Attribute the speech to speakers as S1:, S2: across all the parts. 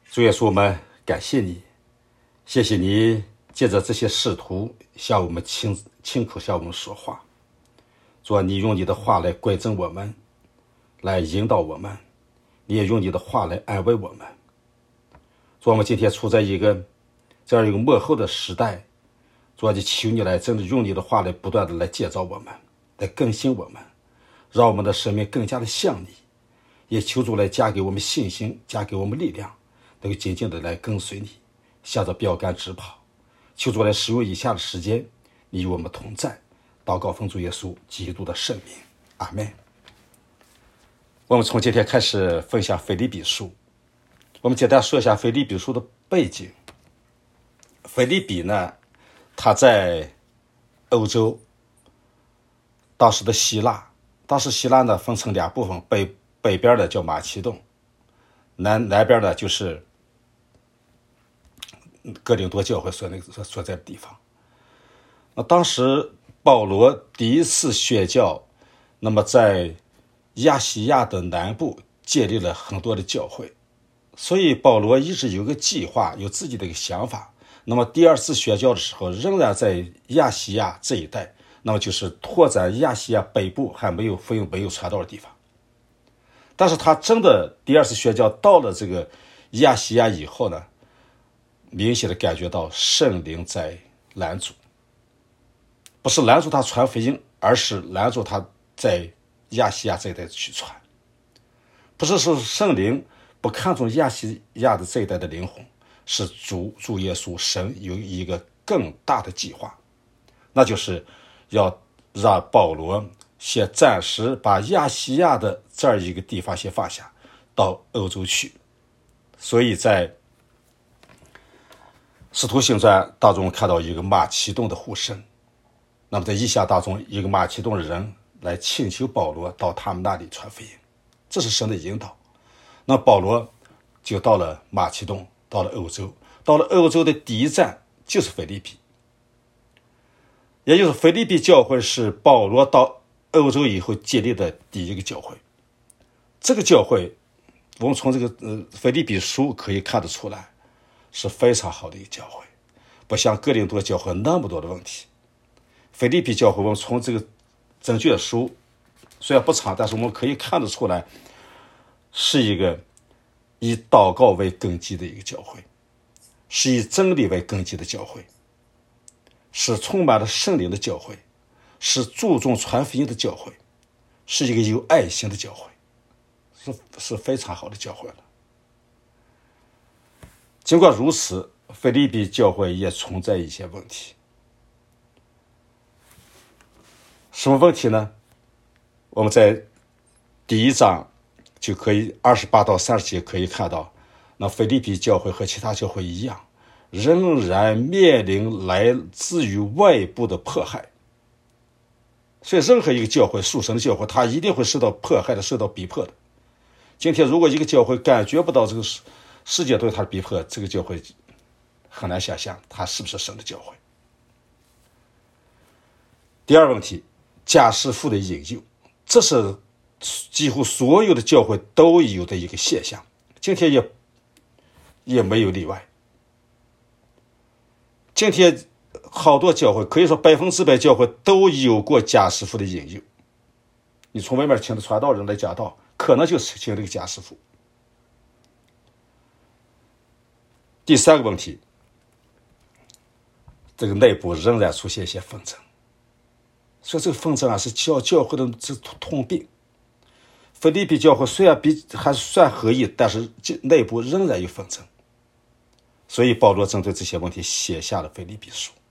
S1: 主耶稣，我们感谢你，谢谢你借着这些使徒向我们亲口向我们说话。主啊，你用你的话来拐正我们，来引导我们，你也用你的话来安慰我们。主啊，我们今天处在这样一个末后的时代，主啊，就求你来真的用你的话来不断的来建造我们，来更新我们，让我们的生命更加的像你。也求主来加给我们信心，加给我们力量，能够紧紧的来跟随你，向着标杆直跑。求主来使用以下的时间，你与我们同在。祷告奉主耶稣基督的圣名，阿们。我们从今天开始分享腓立比书。我们简单说一下腓立比书的背景。腓立比呢，它在欧洲，当时的希腊，当时希腊呢分成两部分，北边的叫马其顿，南边的就是哥林多教会所在的地方。当时保罗第一次宣教，那么在亚细亚的南部建立了很多的教会，所以保罗一直有个计划，有自己的一个想法。那么第二次宣教的时候，仍然在亚细亚这一带，那么就是拓展亚细亚北部还没有福音没有传到的地方。但是他真的第二次宣教到了这个亚细亚以后呢，明显的感觉到圣灵在拦阻，不是拦住他传福音，而是拦住他在亚细亚这一带去传。不是说圣灵不看重亚细亚的这一带的灵魂，是主耶稣神有一个更大的计划，那就是要让保罗先暂时把亚细亚的这样一个地方先放下，到欧洲去。所以在使徒行传当中看到一个马其顿的呼声，那么在异象当中，一个马其顿的人来请求保罗到他们那里传福音，这是神的引导。那保罗就到了马其顿，到了欧洲，到了欧洲的第一站就是腓立比，也就是腓立比教会是保罗到欧洲以后建立的第一个教会。这个教会我们从这个腓立比书可以看得出来，是非常好的一个教会，不像哥林多教会那么多的问题。腓立比教会我们从这个整卷书虽然不长，但是我们可以看得出来，是一个以祷告为根基的一个教会，是以真理为根基的教会，是充满了圣灵的教会，是注重传福音的教会，是一个有爱心的教会，是非常好的教会了。尽管如此，腓立比教会也存在一些问题。什么问题呢？我们在第一章就可以28到30节可以看到，那腓立比教会和其他教会一样，仍然面临来自于外部的迫害。所以任何一个教会，属神的教会，它一定会受到迫害的，受到逼迫的。今天如果一个教会感觉不到这个世界对它的逼迫，这个教会很难想象它是不是神的教会。第二问题，假师傅的引诱，这是几乎所有的教会都有的一个现象，今天也没有例外。今天好多教会，可以说100%教会都有过假师傅的引诱。你从外面请的传道人来讲道，可能就是请了一个假师傅。第三个问题，这个内部仍然出现一些纷争，所以这个纷争是教会的这通病。腓立比教会虽然还算合一，但是内部仍然有纷争，所以保罗针对这些问题写下了腓立比书。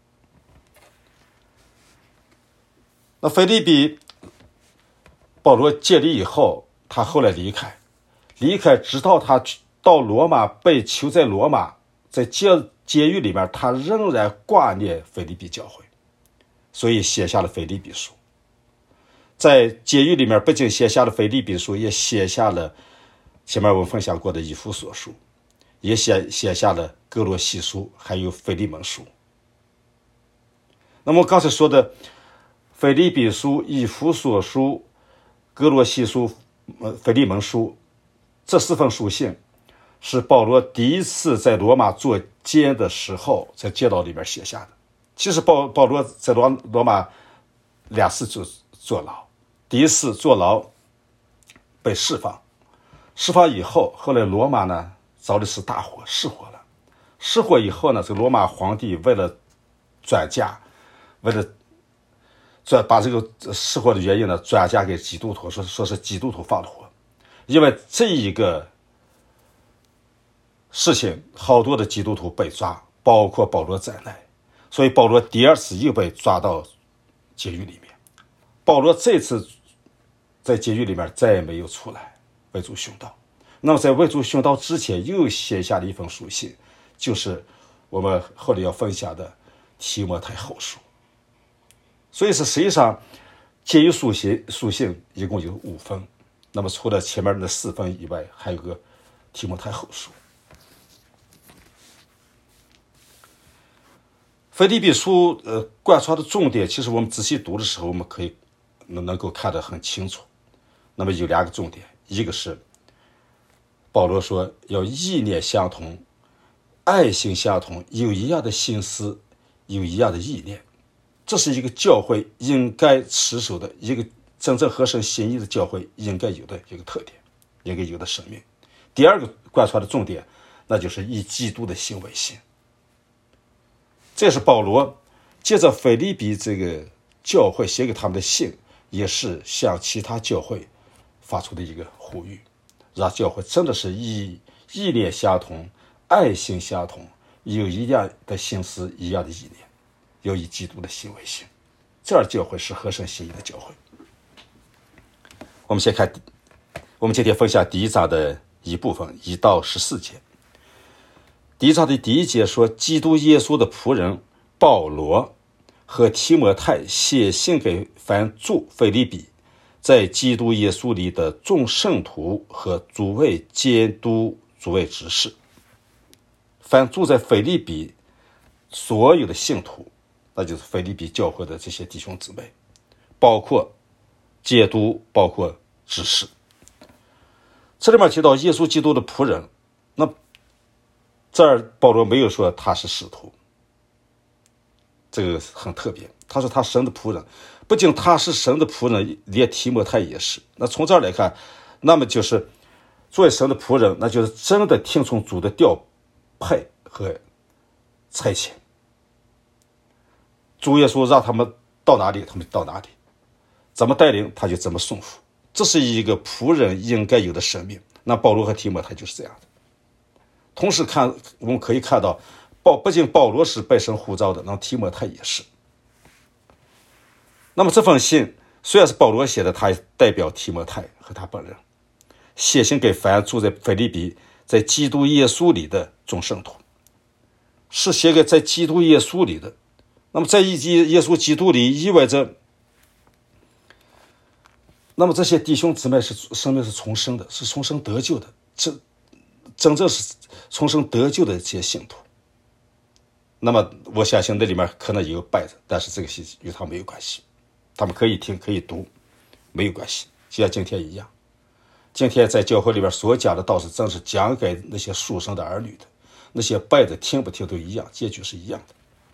S1: 那腓立比保罗建立以后，他后来离开直到他到罗马，被囚在罗马，在监狱里面，他仍然挂念腓立比教会，所以写下了腓立比书。在监狱里面不仅写下了腓立比书，也写下了前面我们分享过的以弗所书，也写下了哥罗西书，还有腓利门书。那么刚才说的腓立比书、以弗所书、哥罗西书、腓利门书，这4封书信是保罗第一次在罗马做监的时候在街道里面写下的。其实保罗在罗马2次坐牢，第一次坐牢被释放，释放以后，后来罗马呢遭的是大火，失火了。失火以后呢，这个罗马皇帝为了转嫁，为了把这个失火的原因呢转嫁给基督徒，说是基督徒放的火。因为这一个事情，好多的基督徒被抓，包括保罗在内，所以保罗第2次又被抓到监狱里面。保罗这次在监狱里面再也没有出来为主殉道。那么在为主殉道之前，又写下了一封书信，就是我们后来要分享的提摩太后书。所以是实际上监狱书信一共有5封，那么除了前面的4封以外，还有个提摩太后书。腓立比书贯穿的重点，其实我们仔细读的时候，我们可以能够看得很清楚。那么有2个重点，一个是保罗说要意念相同，爱心相同，有一样的心思，有一样的意念。这是一个教会应该持守的，一个真正合神心意的教会应该有的一个特点，应该有的生命。第2个贯穿的重点，那就是以基督的心为心。这是保罗借着腓立比这个教会写给他们的信，也是向其他教会发出的一个呼吁，让教会真的是以意念相同，爱心相同，有一样的心思，一样的意念，要以基督的心为心。这样教会是合神心意的教会。我们先看，我们今天分享第1章的一部分，1到14节。第1章的第1节说，基督耶稣的仆人保罗和提摩太写信给凡住腓立比，在基督耶稣里的众圣徒和诸位监督、诸位执事。凡住在腓立比所有的信徒，那就是腓立比教会的这些弟兄姊妹，包括监督，包括执事。这里面提到耶稣基督的仆人，那这儿保罗没有说他是使徒，这个很特别。他说他神的仆人，不仅他是神的仆人，连提摩太也是。那从这儿来看，那么就是作为神的仆人，那就是真的听从主的调配和差遣。主耶稣让他们到哪里，他们到哪里，怎么带领他就怎么顺服。这是一个仆人应该有的生命。那保罗和提摩太就是这样的。同时我们可以看到，不仅保罗是被神呼召的，那提摩太也是。那么这封信虽然是保罗写的，他代表提摩太和他本人，写信给凡住在腓立比，在基督耶稣里的众圣徒，是写给在基督耶稣里的。那么在耶稣基督里意味着，那么这些弟兄姊妹是生命是重生的，是重生得救的，真正是重生得救的这些信徒。那么我相信那里面可能也有败者，但是这个与他没有关系，他们可以听可以读，没有关系，就像今天一样。今天在教会里边所讲的道是真是讲给那些属神的儿女的，那些败的听不听都一样，结局是一样的。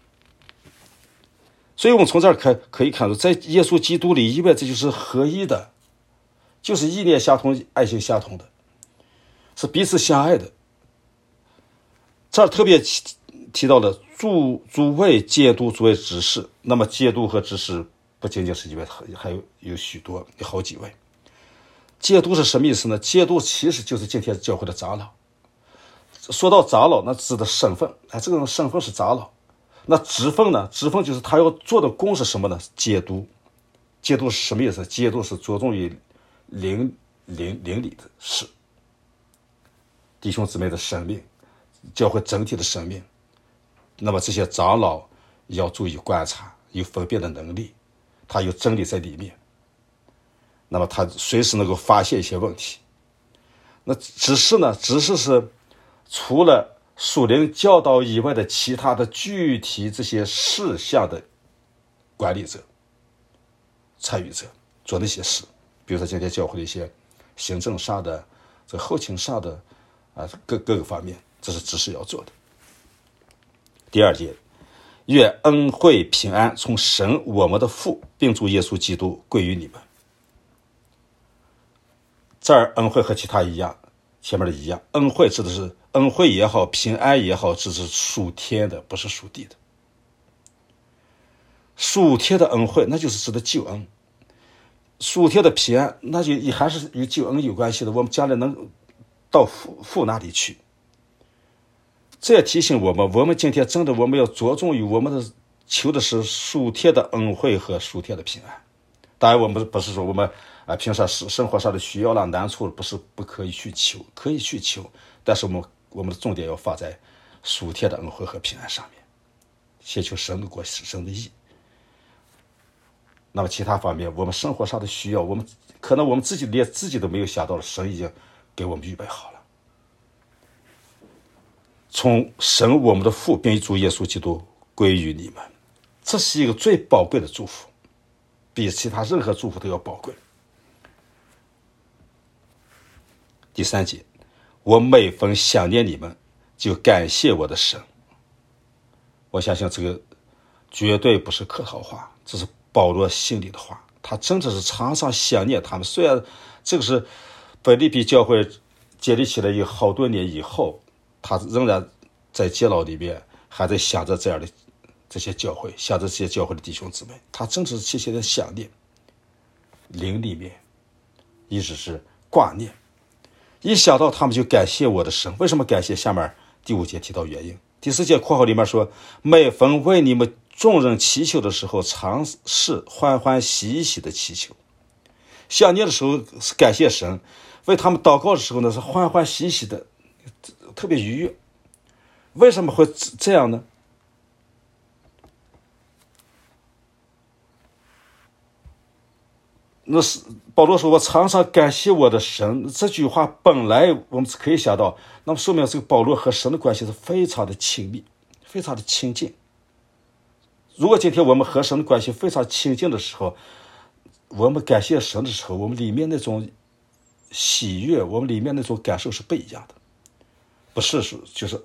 S1: 所以我们从这儿可以看出，在耶稣基督里意味着就是合一的，就是意念相同，爱心相同的，是彼此相爱的。这儿特别提到了诸位监督、诸位执事。那么监督和执事不仅仅是一位，还有许多，有好几位。监督是什么意思呢？监督其实就是今天教会的长老。说到长老，那指的身份，这种身份是长老。那职分呢？职分就是他要做的工是什么呢？监督。监督是什么意思？监督是着重于邻里的事，弟兄姊妹的生命，教会整体的生命。那么这些长老要注意观察，有分辨的能力，他有真理在里面，那么他随时能够发现一些问题。那执事呢？执事是除了属灵教导以外的其他的具体这些事项的管理者、参与者，做那些事。比如说今天教会的一些行政上的、这后勤上的、 各个方面，这是执事要做的。第二节，愿恩惠平安从神我们的父并主耶稣基督归于你们。这儿恩惠和其他一样，前面的一样，恩惠指的是恩惠也好，平安也好，只是属天的，不是属地的。属天的恩惠，那就是指的救恩；属天的平安，那就也还是与救恩有关系的。我们将来能到父那里去。这也提醒我们今天真的我们要着重于我们的求的是属天的恩惠和属天的平安。当然，我们不是说我们平常生活上的需要了难处，不是不可以去求，可以去求，但是我们的重点要放在属天的恩惠和平安上面，先求神的国、神的义。那么其他方面，我们生活上的需要，可能我们连自己都没有想到的，神已经给我们预备好了。从神我们的父并主耶稣基督归于你们，这是一个最宝贵的祝福，比其他任何祝福都要宝贵。第三节，我每逢想念你们，就感谢我的神。我相信这个绝对不是客套话，这是保罗心里的话，他真的是常常想念他们。虽然这个是腓立比教会建立起来有好多年以后，他仍然在监牢里面还在想着这些教会，想着这些教会的弟兄姊妹，他真是切切的想念，灵里面一直是挂念。一想到他们就感谢我的神。为什么感谢？下面第5节提到原因。第4节括号里面说，每逢为你们众人祈求的时候，常是欢欢喜喜的祈求。想念的时候是感谢神，为他们祷告的时候呢是欢欢喜喜的，特别愉悦。为什么会这样呢？那是保罗说，我常常感谢我的神。这句话本来我们可以想到，那么说明这个保罗和神的关系是非常的亲密，非常的亲近。如果今天我们和神的关系非常亲近的时候，我们感谢神的时候，我们里面那种喜悦，我们里面那种感受是不一样的，不是说就是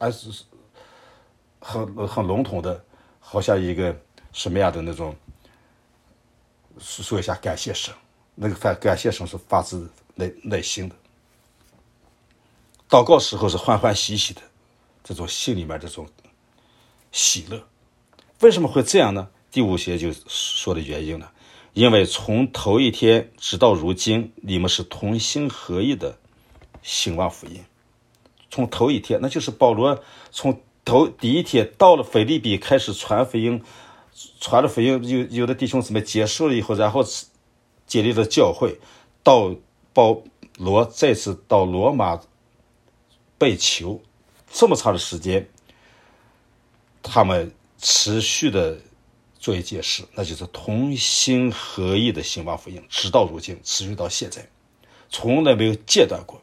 S1: 很笼统的，好像一个什么样的那种说一下感谢神。那个感谢神是发自内心的，祷告时候是欢欢喜喜的，这种心里面这种喜乐。为什么会这样呢？第5节就说的原因了，因为从头一天直到如今，你们是同心合意的兴旺福音。从头一天，那就是保罗从第一天到了腓立比开始传福音，传了福音，有的弟兄姊妹接受了以后，然后建立了教会，到保罗再次到罗马被囚，这么长的时间，他们持续的做一件事，那就是同心合意的兴旺福音，直到如今，持续到现在，从来没有间断过。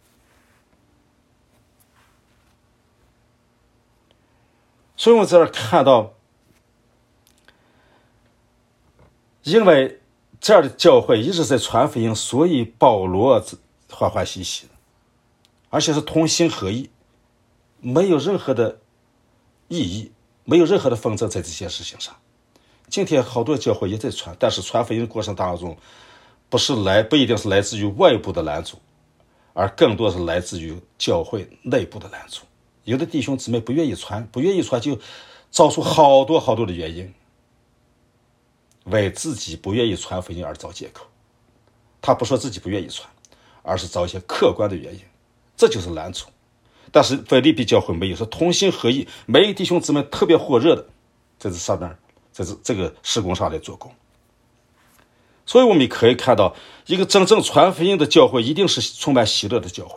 S1: 所以我在这看到，因为这样的教会一直在传福音，所以保罗欢欢喜喜的，而且是同心合意，没有任何的异议，没有任何的纷争在这件事情上。今天好多教会也在传，但是传福音的过程当中，不一定是来自于外部的拦阻，而更多是来自于教会内部的拦阻。有的弟兄姊妹不愿意传就找出好多的原因，为自己不愿意传福音而找借口。他不说自己不愿意传，而是找一些客观的原因，这就是拦阻。但是腓立比教会没有，是同心合意，每一个弟兄姊妹特别火热的在这上面，在这个事工上来做工。所以我们也可以看到，一个真正传福音的教会一定是充满喜乐的教会。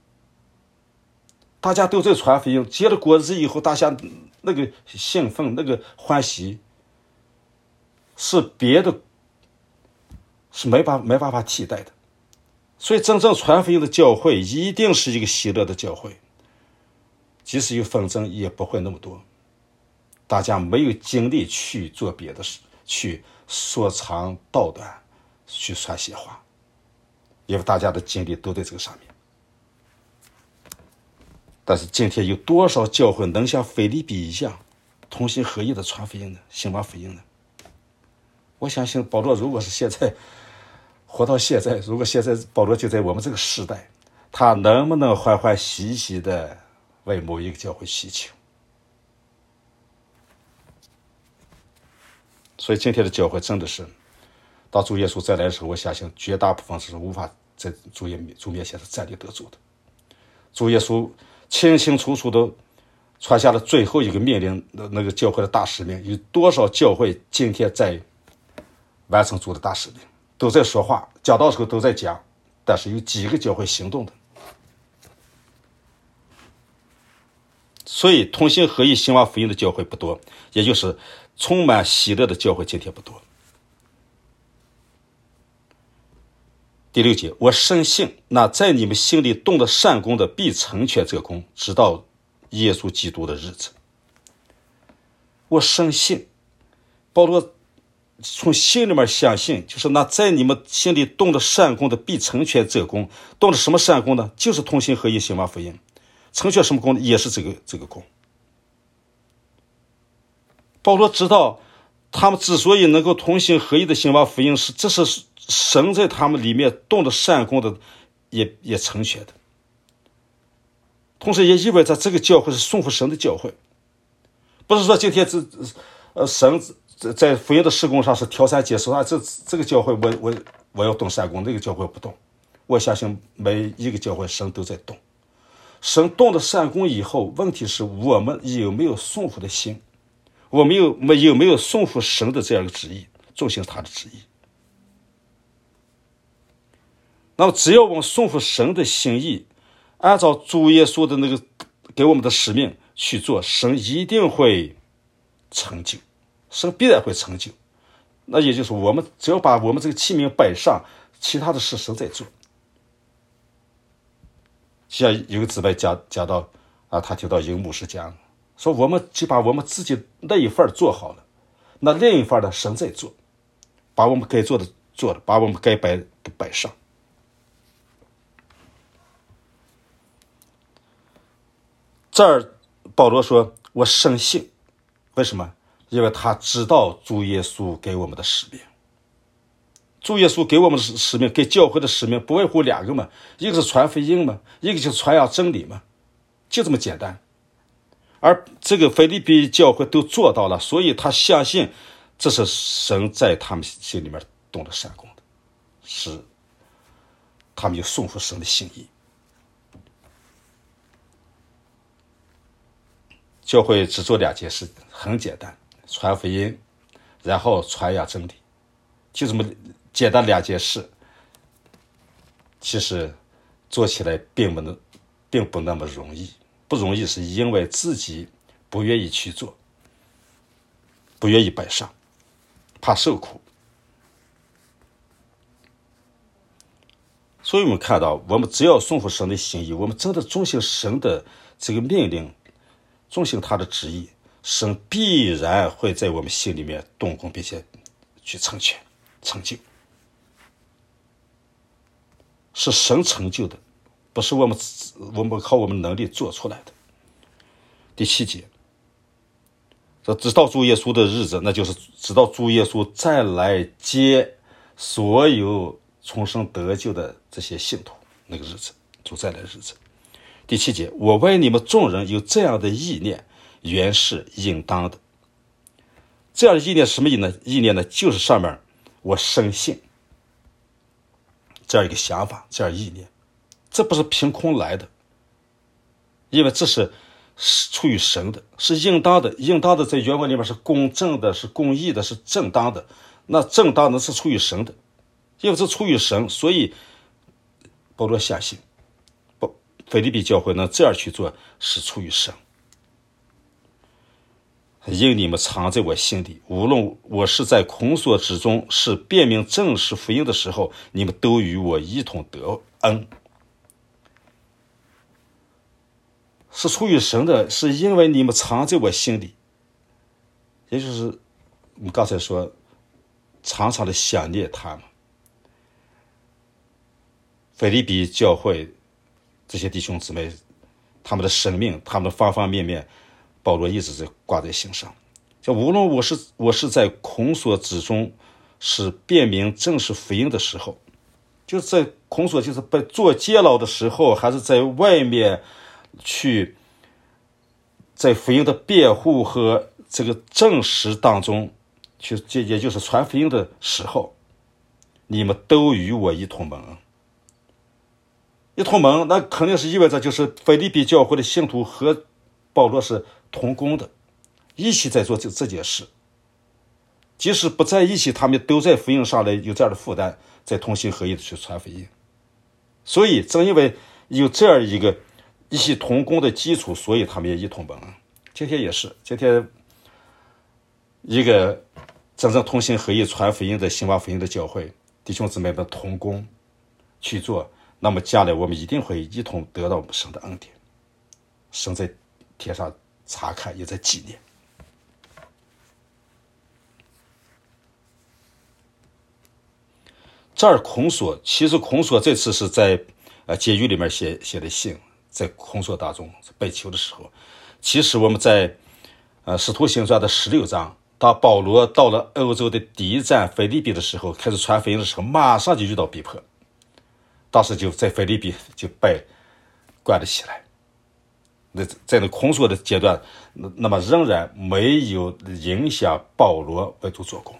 S1: 大家都在传福音，结了果子以后，大家那个兴奋，那个欢喜，是别的是没办法替代的。所以真正传福音的教会一定是一个喜乐的教会，即使有纷争也不会那么多，大家没有精力去做别的事，去说长道短，去传闲话，因为大家的精力都在这个上面。 但是今天有多少教会能像腓立比一样同心合意的传福音呢？兴旺福音呢？我相信保罗如果是现在活到现在，如果现在保罗就在我们这个时代，他能不能欢欢喜喜的为某一个教会祈求？所以今天的教会真的是到主耶稣再来的时候，我相信绝大部分是无法在主面前是站立得住的。主耶稣清清楚楚的传下了最后一个命令，那个教会的大使命。有多少教会今天在完成主的大使命，都在说话，讲道的时候都在讲，但是有几个教会行动的？所以同心合意兴旺福音的教会不多，也就是充满喜乐的教会今天不多。第6节，我深信那在你们心里动了善功的必成全这功，直到耶稣基督的日子。我深信，保罗从心里面相信，就是那在你们心里动了善功的必成全这功。动了什么善功呢？就是同心合意兴旺福音。成全什么功呢？也是这个功。保罗知道他们之所以能够同心合意的兴旺福音，这是神在他们里面动了善功的也成全的，同时也意味着这个教会是顺服神的教会。不是说今天神在福音的事工上是挑三拣四，这个教会我要动善功，那个教会不动。我相信每一个教会神都在动。神动了善功以后，问题是我们有没有顺服的心，我们有没有顺服神的这样一个旨意，遵行他的旨意。那么只要我们顺服神的心意，按照主耶稣的那个给我们的使命去做，神一定会成就，神必然会成就。那也就是我们只要把我们这个器皿摆上，其他的事神在做。像有个姊妹讲到他听到一个牧师讲说，我们就把我们自己那一份做好了，那另一份呢神在做，把我们该做的做了，把我们该摆的摆上。这儿保罗说我深信，为什么？因为他知道主耶稣给我们的使命。主耶稣给我们的使命，给教会的使命不外乎2个嘛，一个是传福音嘛，一个就是传扬真理嘛，就这么简单。而这个腓立比教会都做到了，所以他相信这是神在他们心里面动了善功的，是他们有顺服神的心意。教会只做2件事，很简单，传福音，然后传扬真理，就这么简单2件事。其实做起来并不那么容易，不容易是因为自己不愿意去做，不愿意摆上，怕受苦。所以我们看到，我们只要顺服神的心意，我们真的遵行神的这个命令，遵行他的旨意，神必然会在我们心里面动工，并且去成全成就。是神成就的，不是我们靠我们能力做出来的。第7节，这直到主耶稣的日子，那就是直到主耶稣再来接所有重生得救的这些信徒那个日子，主再来的日子。第7节，我为你们众人有这样的意念，原是应当的。这样的意念什么意念呢？就是上面我深信这样一个想法，这样意念，这不是凭空来的，因为这是出于神的，是应当的。应当的在原文里面是公正的，是公义的，是正当的。那正当的是出于神的，因为这出于神，所以保罗相信腓立比教会呢这样去做是出于神。因你们藏在我心里，无论我是在空所之中，是辨明正式福音的时候，你们都与我一同得恩。是出于神的，是因为你们藏在我心里，也就是我们刚才说常常的想念他们。腓立比教会这些弟兄姊妹他们的生命，他们的方方面面，保罗一直在挂在心上。就无论我是在孔锁之中，是辨明正是福音的时候，就是在孔锁，就是被做监牢的时候，还是在外面去在福音的辩护和这个证实当中去，也就是传福音的时候，你们都与我一同蒙恩。一同蒙，那肯定是意味着就是腓立比教会的信徒和保罗是同工的，一起在做这件事。即使不在一起，他们都在福音上来有这样的负担，在同心合意的去传福音。所以正因为有这样一个一起同工的基础，所以他们也一同蒙恩。今天也是，今天一个真正同心合意传福音的兴旺福音的教会，弟兄姊妹们同工去做，那么将来我们一定会一同得到我们神的恩典。神在天上查看，也在纪念。这儿孔锁，其实孔锁这次是在监狱里面写的信，在孔锁当中被囚的时候。其实我们在使徒行传的16章，当保罗到了欧洲的第一站腓立比的时候，开始传福音的时候，马上就遇到逼迫，当时就在腓立比就被关了起来。在那孔锁的阶段，那么仍然没有影响保罗为主做工。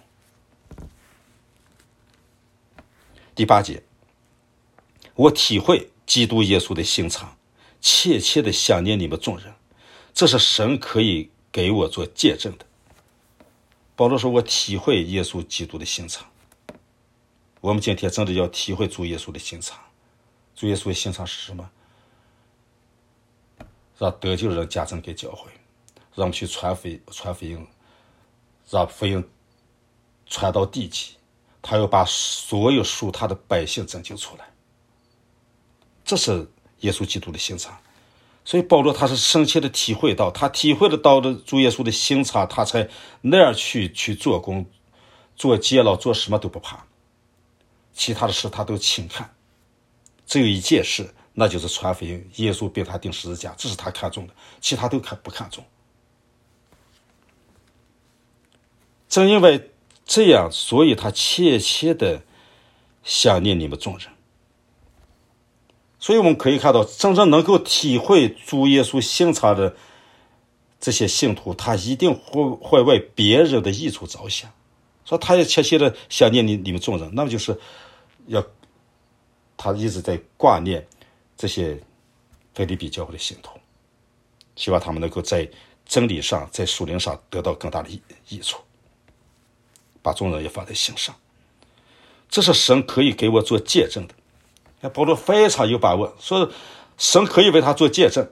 S1: 第8节，我体会基督耶稣的心肠，切切的想念你们众人，这是神可以给我做见证的。保罗说，我体会耶稣基督的心肠。我们今天真的要体会主耶稣的心肠。主耶稣的心肠是什么？让得救的人加增给教会，让我们去传福音，让福音传到地极，他要把所有属他的百姓拯救出来。这是耶稣基督的心肠。所以保罗他是深切的体会到，他体会得到的主耶稣的心肠，他才那样去做工，做监牢，做什么都不怕，其他的事他都轻看。只有一件事，那就是传福音，耶稣被他钉十字架，这是他看重的，其他都不看重。正因为这样，所以他切切的想念你们众人。所以我们可以看到，真正能够体会主耶稣心肠的这些信徒，他一定会为别人的益处着想，所以他也切切的想念你们众人，那么就是他一直在挂念这些腓立比教会的信徒，希望他们能够在真理上，在属灵上得到更大的益处，把众人也放在心上。这是神可以给我做见证的。保罗非常有把握，说神可以为他做见证，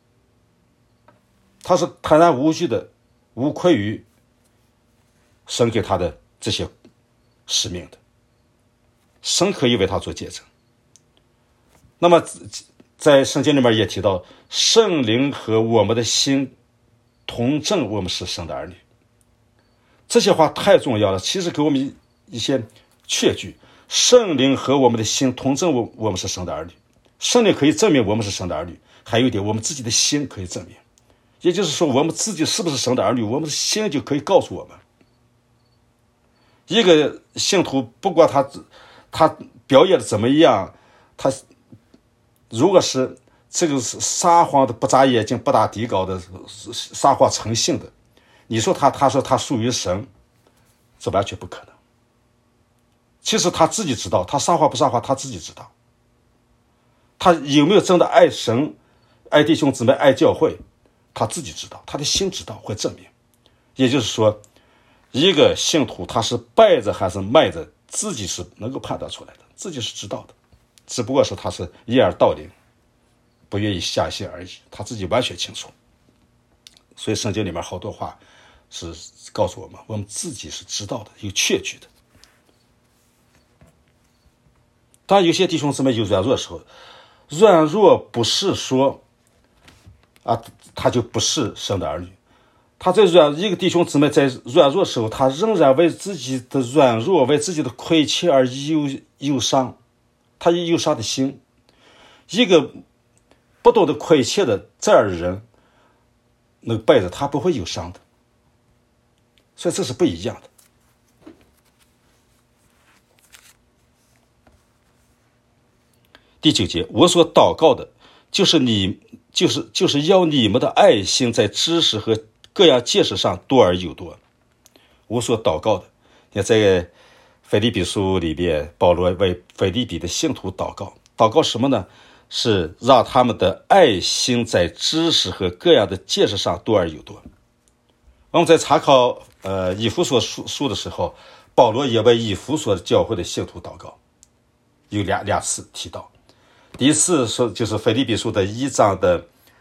S1: 他是坦然无惧的，无愧于神给他的这些使命的，神可以为他做见证。那么在圣经里面也提到，圣灵和我们的心同证我们是神的儿女，这些话太重要了，其实给我们一些确据。圣灵和我们的心同证我们是神的儿女，圣灵可以证明我们是神的儿女，还有一点，我们自己的心可以证明，也就是说我们自己是不是神的儿女，我们的心就可以告诉我们。一个信徒不管他表演的怎么样，他如果是这个是撒谎的，不眨眼睛，不打底稿的，撒谎成性的，你说他说他属于神，这完全不可能。其实他自己知道，他撒谎不撒谎他自己知道，他有没有真的爱神、爱弟兄姊妹、爱教会，他自己知道，他的心知道，会证明。也就是说，一个信徒他是拜着还是卖着，自己是能够判断出来的，自己是知道的，只不过是他是掩耳盗铃，不愿意下心而已，他自己完全清楚。所以圣经里面好多话是告诉我们，我们自己是知道的，有确据的。当然有些弟兄姊妹有软弱的时候，软弱不是说他就不是神的儿女，他在一个弟兄姊妹在软弱的时候，他仍然为自己的软弱，为自己的亏欠而忧伤，他有忧伤的心。一个不懂得亏欠的这样的人，那个拜着他不会有伤的。所以这是不一样的。第9节，我所祷告的，就是要你们的爱心在知识和各样见识上多而又多。我所祷告的，你看在腓立比书里边，保罗为腓立比的信徒祷告，祷告什么呢？是让他们的爱心在知识和各样的见识上多而又多。我们在查考以弗所书的时候，保罗也为以弗所教会的信徒祷告，有两次提到。第一次说就是腓立比书的1章的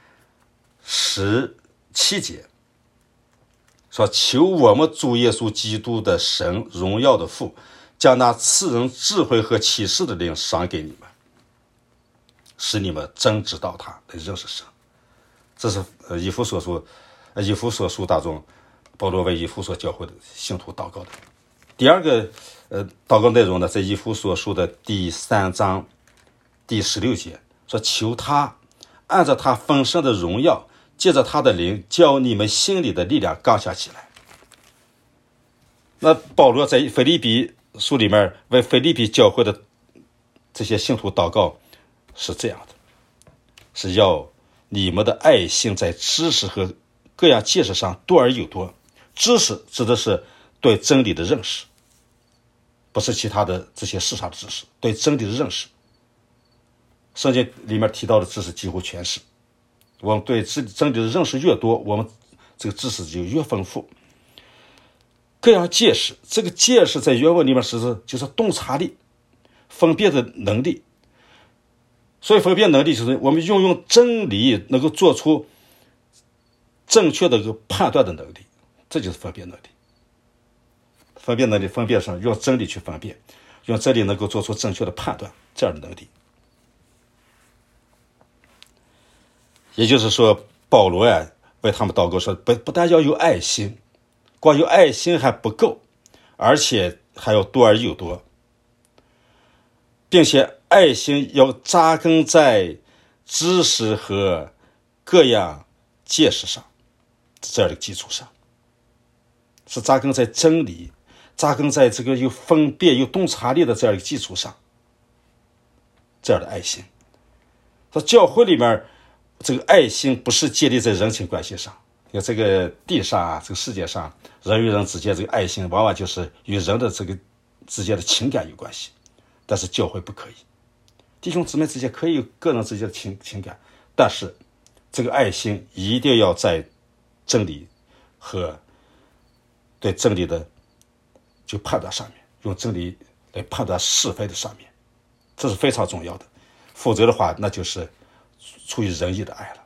S1: 17节，说求我们主耶稣基督的神荣耀的父，将那赐人智慧和启示的灵赏给你们，使你们真知道他，来认识神。这是以弗所书当中保罗为以弗所教会的信徒祷告的。第二个祷告内容呢，在以弗所书的第3章第16节，说求他按照他丰盛的荣耀，借着他的灵，叫你们心里的力量刚强起来。那保罗在腓立比书里面为腓立比教会的这些信徒祷告是这样的，是要你们的爱心在知识和各样见识上多而又多。知识指的是对真理的认识，不是其他的这些世上的知识，对真理的认识。圣经里面提到的知识几乎全是，我们对真理的认识越多，我们这个知识就越丰富。各样见识，这个见识在原文里面就是洞察力、分辨的能力。所以分辨能力就是我们运用真理能够做出正确的一个判断的能力，这就是分辨能力。分辨能力分辨上用真理去分辨，用真理能够做出正确的判断，这样的能力。也就是说，保罗为他们祷告说，不但要有爱心，光有爱心还不够，而且还要多而又多，并且爱心要扎根在知识和各样见识上，这样的基础上，是扎根在真理，扎根在这个有分辨有洞察力的这样一个基础上，这样的爱心。在教会里面，这个爱心不是建立在人情关系上。你看这个地上这个世界上，人与人之间这个爱心往往就是与人的这个之间的情感有关系，但是教会不可以。弟兄姊妹之间可以有个人之间的情感，但是这个爱心一定要在真理和对真理的就判断上面，用真理来判断是非的上面，这是非常重要的。否则的话，那就是出于仁义的爱了。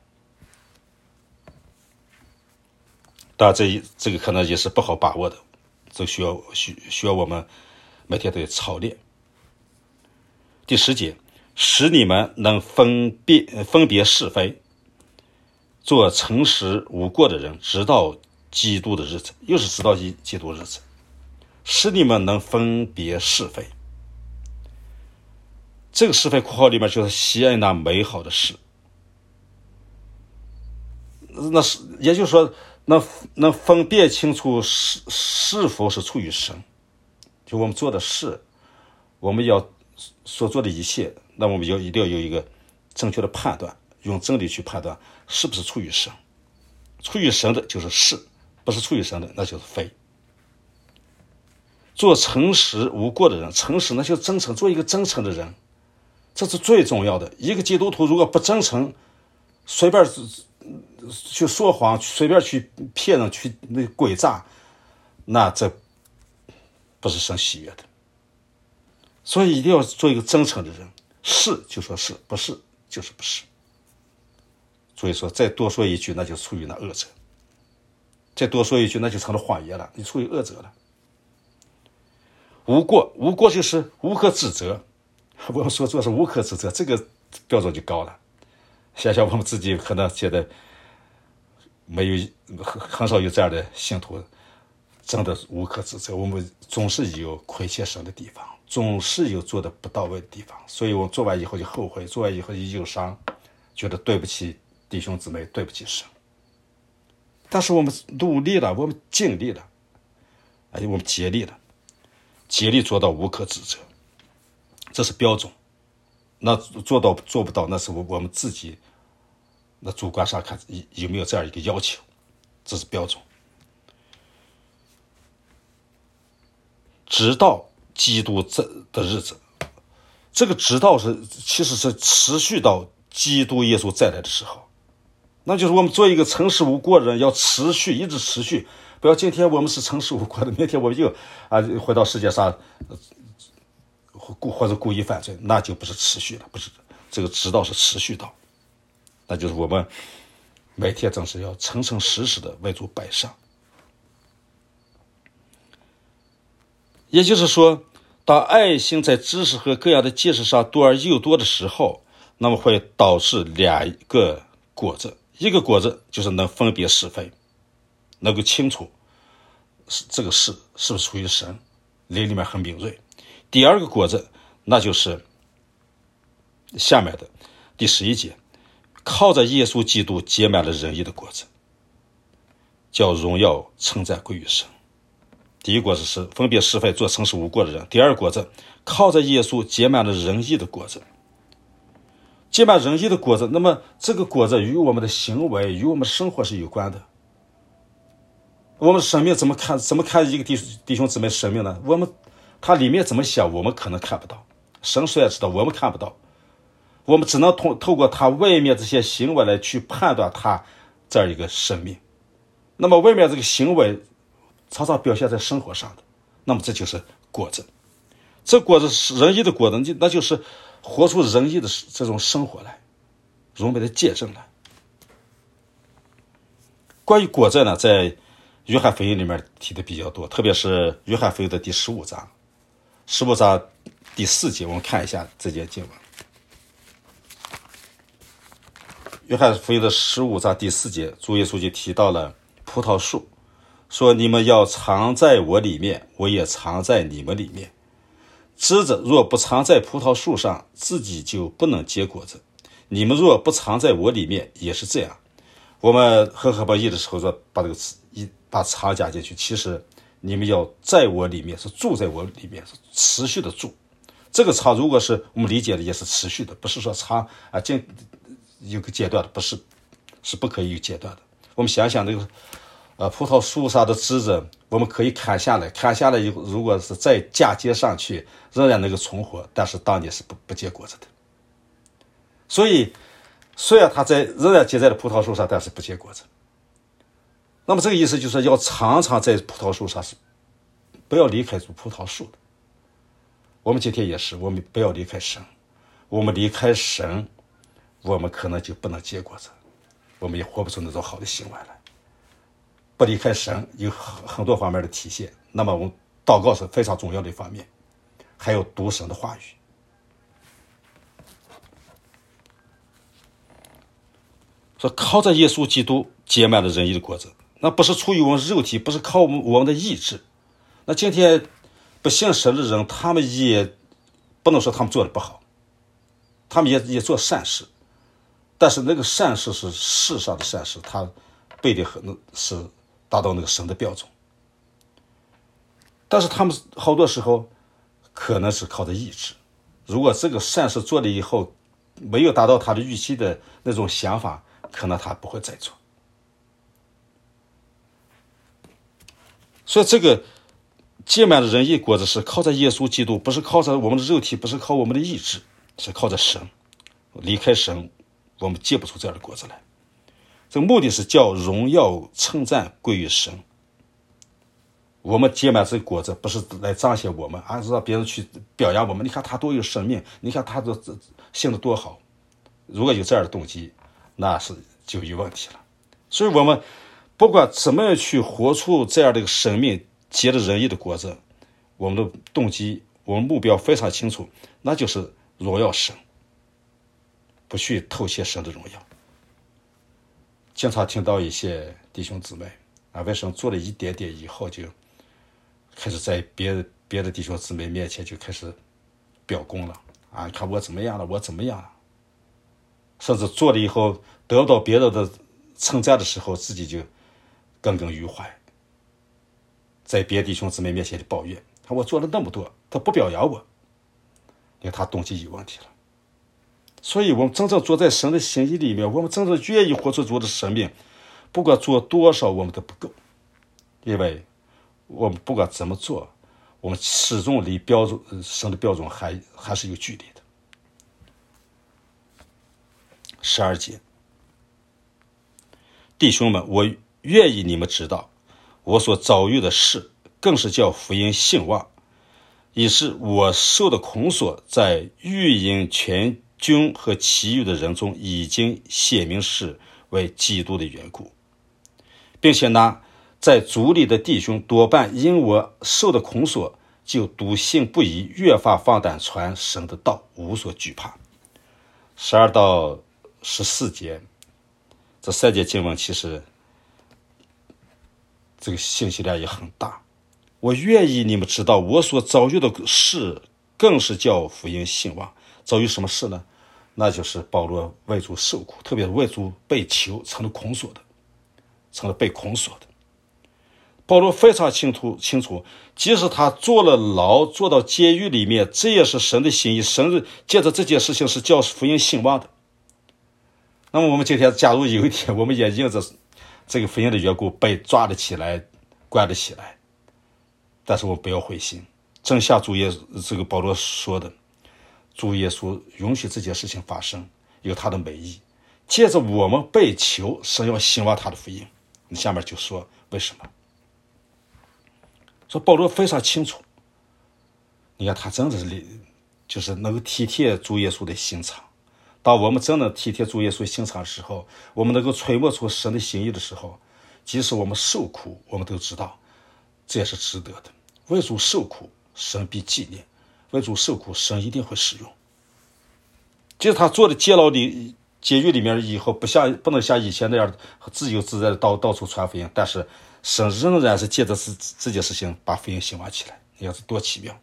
S1: 当然这个可能也是不好把握的，这需要我们每天都要操练。第10节，使你们能分别是非，做诚实无过的人，直到基督的日子。又是直到基督日子，使你们能分别是非。这个是非括号里面就是喜爱那美好的事，那是也就是说能分辨清楚是否是出于神。就我们做的事，我们要所做的一切，那我们一定要有一个正确的判断，用真理去判断是不是出于神。出于神的就是是，不是出于神的那就是非。做诚实无过的人，诚实那就是真诚，做一个真诚的人，这是最重要的。一个基督徒如果不真诚，随便去说谎，随便去骗人，去诡诈，那这不是神喜悦的。所以一定要做一个真诚的人，是就说是，不是就是不是。所以说再多说一句，那就出于那恶者；再多说一句，那就成了谎言了，你出于恶者了。无过就是无可指责。我们说做是无可指责，这个标准就高了。想想我们自己可能觉得很少有这样的信徒，真的无可指责。我们总是有亏欠神的地方，总是有做的不到位的地方，所以我们做完以后就后悔，做完以后就忧伤， 觉得对不起弟兄姊妹，对不起神。但是我们努力了，我们尽力了，我们竭力了，竭力做到无可指责，这是标准。那做到做不到，那是我们自己那主观上看有没有这样一个要求，这是标准。直到基督的日子，这个直到其实是持续到基督耶稣再来的时候，那就是我们做一个诚实无过的人，要持续，一直持续，不要今天我们是诚实无过的，明天我们又回到世界上，或者故意犯罪，那就不是持续了，不是这个直到是持续到，那就是我们每天正是要诚诚实实的为主摆上。也就是说，当爱心在知识和各样的见识上多而又多的时候，那么会导致两个果子。一个果子就是能分别是非，能够清楚这个事是不是属于神，灵里面很敏锐。第二个果子，那就是下面的第11节，靠着耶稣基督结满了仁义的果子，叫荣耀称赞归于神。第一果子是分别是非，做诚实无过的人。第二果子，靠着耶稣结满了仁义的果子。结满仁义的果子，那么这个果子与我们的行为，与我们的生活是有关的。我们生命怎么看一个弟兄姊妹生命呢？他里面怎么想，我们可能看不到，神虽然知道，我们看不到，我们只能透过他外面这些行为来去判断他这样一个生命。那么外面这个行为常常表现在生活上的，那么这就是果子。这果子是仁义的果子，那就是活出仁义的这种生活来，荣美的见证来。关于果子呢，在约翰福音里面提的比较多，特别是约翰福音的第15章第4节，我们看一下这节经文。约翰福音的15章第4节，主耶稣就提到了葡萄树，说你们要藏在我里面，我也藏在你们里面。枝子若不藏在葡萄树上，自己就不能结果子。你们若不藏在我里面，也是这样。我们和合本译的时候说把藏加进去，其实你们要在我里面，是住在我里面，是持续的住。这个藏如果是我们理解的也是持续的，不是说藏有个阶段的，不是，是不可以有阶段的。我们想想那个葡萄树上的枝子，我们可以砍下来以后，如果是再嫁接上去，仍然能够存活，但是当年是不结果子的。所以虽然它仍然结在了葡萄树上，但是不结果子。那么这个意思就是要常常在葡萄树上，是不要离开葡萄树的。我们今天也是，我们不要离开神，我们离开神，我们可能就不能结果子，我们也活不出那种好的行为来。不离开神有很多方面的体现，那么我们祷告是非常重要的一方面，还有读神的话语。说靠着耶稣基督结满了仁义的果子，那不是出于我们肉体，不是靠我们的意志。那今天不信神的人，他们也不能说他们做的不好，他们也做善事，但是那个善事是世上的善事，他不一定是达到那个神的标准。但是他们好多时候可能是靠着意志，如果这个善事做了以后没有达到他的预期的那种想法，可能他不会再做。所以这个结满了仁义果子是靠着耶稣基督，不是靠着我们的肉体，不是靠我们的意志，是靠着神。离开神，我们结不出这样的果子来。这个目的是叫荣耀称赞归于神。我们结满这个果子，不是来彰显我们，而是让别人去表扬我们。你看他多有生命，你看他信得多好。如果有这样的动机，那是就有问题了。所以我们不管怎么样去活出这样的一个生命，结了仁义的果子，我们的动机，我们目标非常清楚，那就是荣耀神，不去偷窃神的荣耀。经常听到一些弟兄姊妹为什么做了一点点以后，就开始在别的弟兄姊妹面前就开始表功了看我怎么样了，我怎么样了。 甚至做了以后得不到别人的称赞的时候，自己就耿耿于怀，在别弟兄姊妹面前的抱怨，我做了那么多，他不表扬我，因为他动机有问题了。所以我们真正坐在神的心意里面，我们真正愿意活出主的生命，不管做多少我们都不够，因为我们不管怎么做，我们始终离标准神的标准还是有距离的。12节，弟兄们，我愿意你们知道，我所遭遇的事，更是叫福音兴旺，以是我受的恐索，在御营全军和其余的人中已经显明是为基督的缘故，并且那在主里的弟兄多半因我受的恐索，就笃信不疑，越发放胆传神的道，无所惧怕。12到14节，这3节经文其实这个信息量也很大。我愿意你们知道，我所遭遇的事，更是叫福音兴旺。遭遇什么事呢？那就是保罗为主受苦，特别是为主被囚，成了恐索的，成了被恐索的。保罗非常清楚，即使他坐了牢，坐到监狱里面，这也是神的心意，神借着这件事情是叫福音兴旺的。那么我们今天假如有一天我们也因着这个福音的缘故被抓了起来，关了起来，但是我们不要灰心，正像这个保罗说的，主耶稣允许这件事情发生，有他的美意，借着我们被囚，神要兴旺他的福音。你下面就说为什么，说保罗非常清楚，你看他真的是就是能够体贴主耶稣的心肠。当我们真的体贴主耶稣心肠的时候，我们能够揣摩出神的心意的时候，即使我们受苦，我们都知道这也是值得的。为主受苦，神必纪念；为主受苦，神一定会使用。即使他坐的监狱里面以后，不能像以前那样自由自在的到处传福音，但是神仍然是借着这件事情把福音兴旺起来，你看是多奇妙！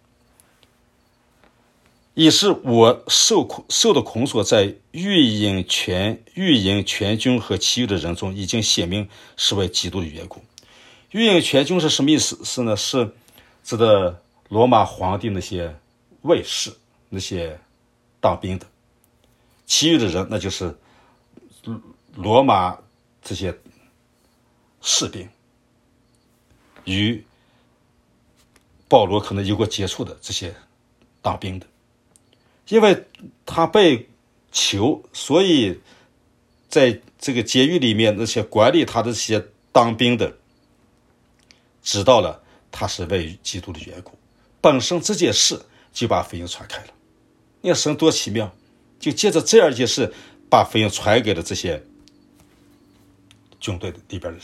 S1: 以是我受的恐索，在御营全军和其余的人中已经显明是为基督的缘故。御营全军是什么意思呢？是指的罗马皇帝那些卫士，那些当兵的，其余的人那就是罗马这些士兵，与保罗可能有过接触的这些当兵的。因为他被囚，所以在这个监狱里面那些管理他的这些当兵的知道了他是为基督的缘故，本身这件事就把福音传开了。你看神多奇妙，就借着这样一件事把福音传给了这些军队里边的人。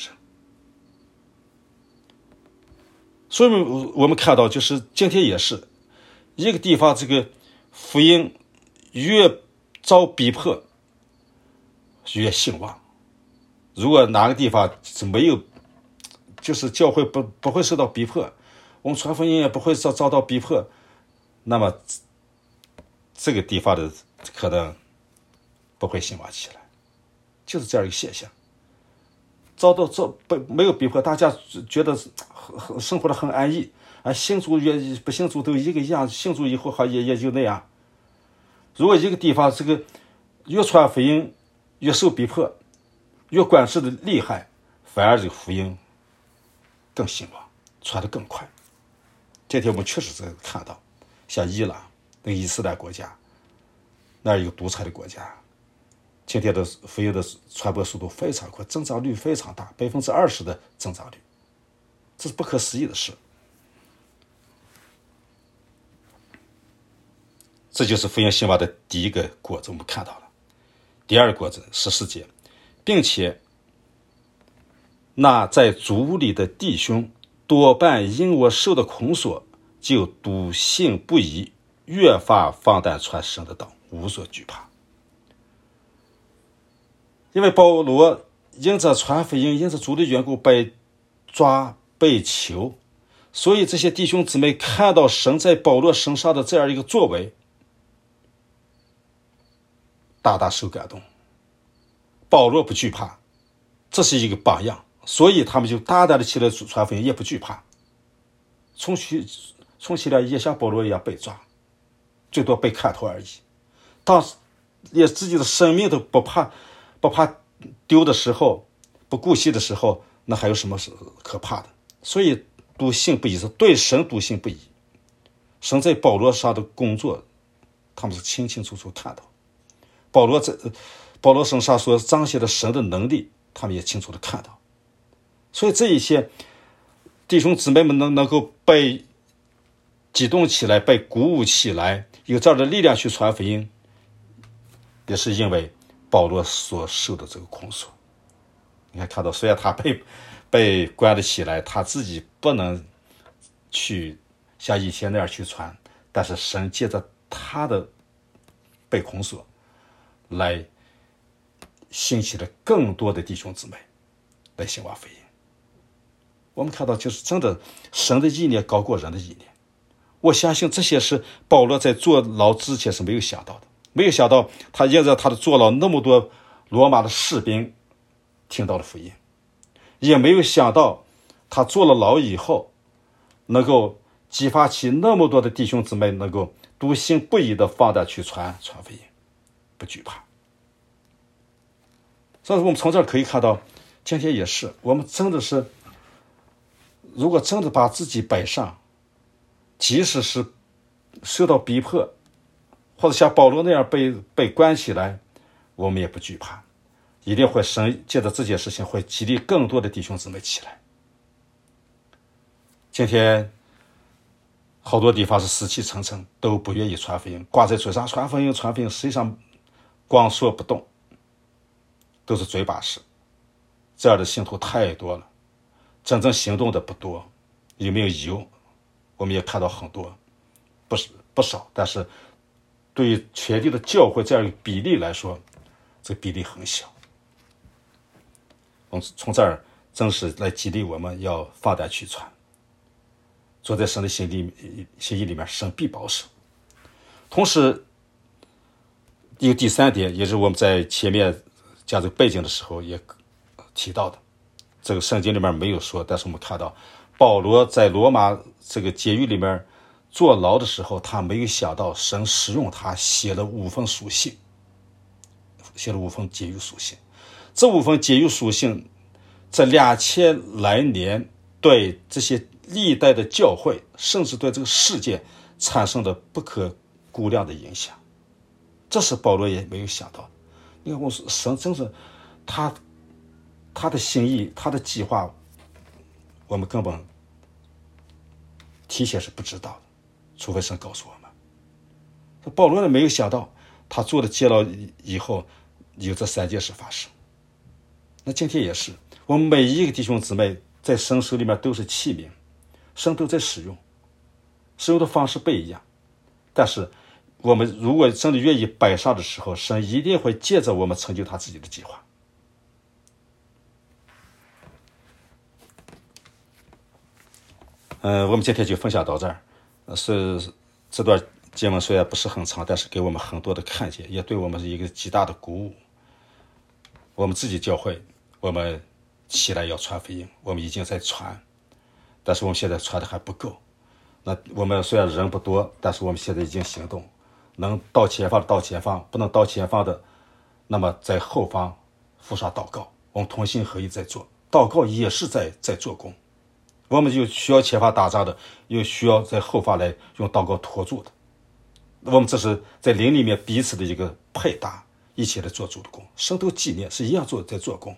S1: 所以我们看到，就是今天也是一个地方，这个福音越遭逼迫越兴旺。如果哪个地方是没有，就是教会不会受到逼迫，我们传福音也不会遭到逼迫，那么这个地方的可能不会兴旺起来，就是这样一个现象。没有逼迫，大家觉得生活的很安逸，信主越不信主都一个样，信主以后好也就那样。如果一个地方这个越传福音越受逼迫，越管制的厉害，反而这个福音更兴旺，传得更快。这天我们确实在看到，像伊朗那个伊斯兰国家，那一个独裁的国家，今天的福音的传播速度非常快，增长率非常大，20%的增长率，这是不可思议的事。这就是福音兴旺的第一个果子，我们看到了。第二个果子14节，并且那在主里的弟兄多半因我受的恐索，就笃信不疑，越发放胆传神的道，无所惧怕。因为保罗因着传福音，因着主的缘故被抓被囚，所以这些弟兄姊妹看到神在保罗身上的这样一个作为，大大受感动， 保罗不惧怕，这是一个榜样，所以他们就大胆的起来传福音，也不惧怕。充其量也像保罗一样被抓，最多被砍头而已。当连自己的生命都不怕丢的时候，不顾惜的时候，那还有什么是可怕的？所以笃信不疑，是对神笃信不疑。神在保罗上的工作，他们是清清楚楚看到。保罗身上所彰显的神的能力，他们也清楚的看到。所以这一些弟兄姊妹们能够被激动起来，被鼓舞起来，有这样的力量去传福音，也是因为保罗所受的这个控诉。你看到，虽然他被关了起来，他自己不能去像以前那样去传，但是神借着他的被控诉来兴起了更多的弟兄姊妹来兴旺福音。我们看到，就是真的神的意念高过人的意念。我相信这些是保罗在坐牢之前是没有想到的，没有想到他因着他的坐牢，那么多罗马的士兵听到了福音，也没有想到他坐了牢以后能够激发起那么多的弟兄姊妹能够笃信不疑的放胆去传福音，不惧怕。所以我们从这儿可以看到，今天也是我们真的是，如果真的把自己摆上，即使是受到逼迫，或者像保罗那样被关起来，我们也不惧怕，一定会神借着这件事情会激励更多的弟兄姊妹起来。今天好多地方是死气沉沉，都不愿意传福音，挂在嘴上传福音，实际上光说不动，都是嘴把式。这样的信徒太多了，真正行动的不多。有没有？我们也看到很多，不少，但是对于全地的教会这样一个比例来说，这个比例很小。我们从这儿正是来激励我们要放胆去传，坐在神的心意里面，神必保守。同时有第三点，也是我们在前面讲这个背景的时候也提到的，这个圣经里面没有说，但是我们看到保罗在罗马这个监狱里面坐牢的时候，他没有想到神使用他写了5封书信，写了5封监狱书信。这5封监狱书信，这2000来年对这些历代的教会，甚至对这个世界产生了不可估量的影响。这是保罗也没有想到的。你看，我说神真是他的心意，他的计划，我们根本提前是不知道的，除非神告诉我们。保罗呢，没有想到他做了监牢以后有这3件事发生。那今天也是，我们每一个弟兄姊妹在神手里面都是器皿，神都在使用的方式不一样，但是我们如果真的愿意摆上的时候，神一定会借着我们成就他自己的计划。我们今天就分享到这儿。这段经文虽然不是很长，但是给我们很多的看见，也对我们是一个极大的鼓舞。我们自己教会，我们起来要传福音，我们已经在传，但是我们现在传的还不够。那我们虽然人不多，但是我们现在已经行动，能到前方的到前方，不能到前方的，那么在后方付上祷告，我们同心合意在做，祷告也是在做工。我们就需要前方打仗的，又需要在后方来用祷告托住的。我们这是在灵里面彼此的一个配搭，一起来做主的工，神都纪念，是一样在做工。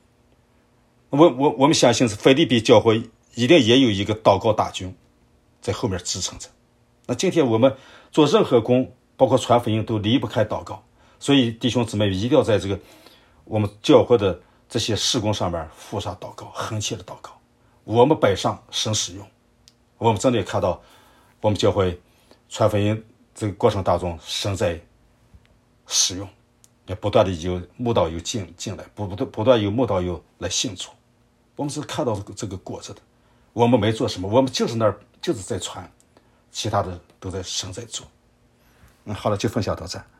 S1: 我们相信是腓立比教会一定也有一个祷告大军在后面支撑着。那今天我们做任何工，包括传福音，都离不开祷告。所以弟兄姊妹一定要在这个我们教会的这些事工上面付上祷告，恳切的祷告。我们摆上神使用，我们真的也看到我们教会传福音这个过程当中，神在使用，也不断的有慕道友进来，不断有慕道友来信主。我们是看到这个果子的。我们没做什么，我们就是在传，其他的都在神在做。好了，就分享到这儿。